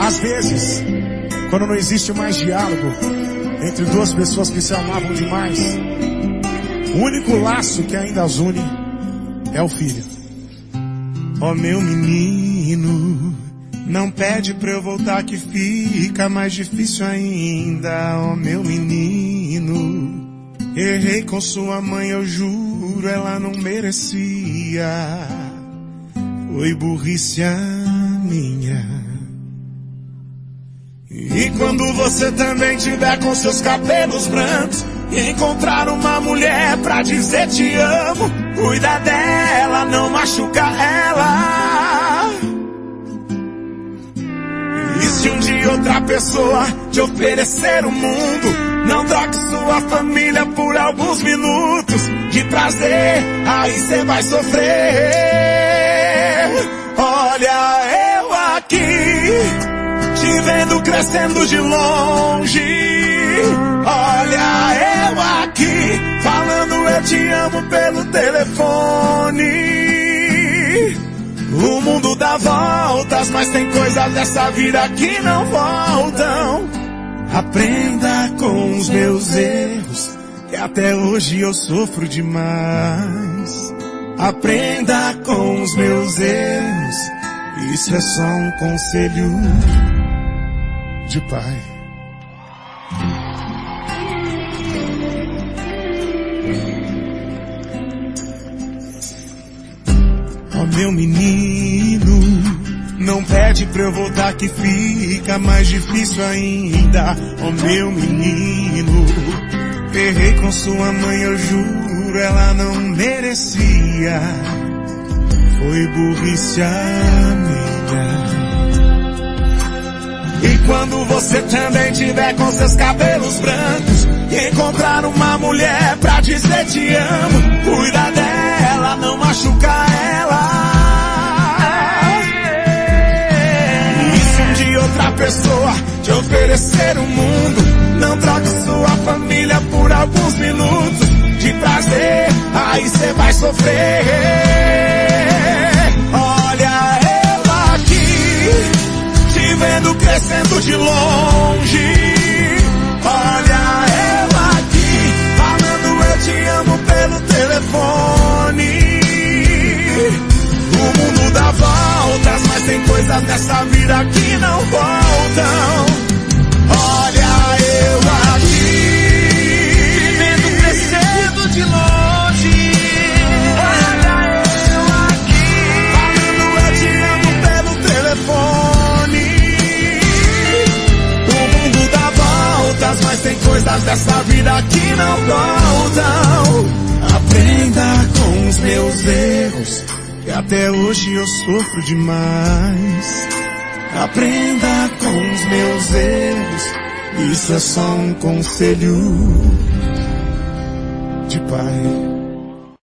Às vezes, quando não existe mais diálogo entre duas pessoas que se amavam demais, o único laço que ainda as une é o filho. Ó meu menino, não pede pra eu voltar que fica mais difícil ainda. Ó meu menino, errei com sua mãe, eu juro, ela não merecia. Foi burrice a minha. E quando você também tiver com seus cabelos brancos e encontrar uma mulher pra dizer te amo, cuida dela, não machuca ela. E se um dia outra pessoa te oferecer o mundo, não troque sua família por alguns minutos de prazer, aí cê vai sofrer. Olha eu aqui, te vendo crescendo de longe. Olha eu aqui, falando eu te amo pelo telefone. O mundo dá voltas, mas tem coisas dessa vida que não voltam. Aprenda com os meus erros, que até hoje eu sofro demais. Aprenda com os meus erros, isso é só um conselho de pai. Ó meu menino, não pede pra eu voltar que fica mais difícil ainda. Ó meu menino, errei com sua mãe, eu juro, ela não merecia. Foi burrice a minha. E quando você também tiver com seus cabelos brancos e encontrar uma mulher pra dizer te amo, cuida dela, não machuca ela. E se um dia outra pessoa te oferecer o mundo, não troque sua família por alguns minutos de prazer, aí cê vai sofrer. Olha eu aqui, te vendo crescendo de longe. Olha eu aqui, falando eu te amo pelo telefone. O mundo dá voltas, mas tem coisas dessa vida que não voltam. Olha eu aqui, te vendo crescendo de longe. Olha eu aqui, falando eu te amo pelo telefone. Mas tem coisas dessa vida que não voltam. Aprenda com os meus erros, que até hoje eu sofro demais. Aprenda com os meus erros, isso é só um conselho de pai.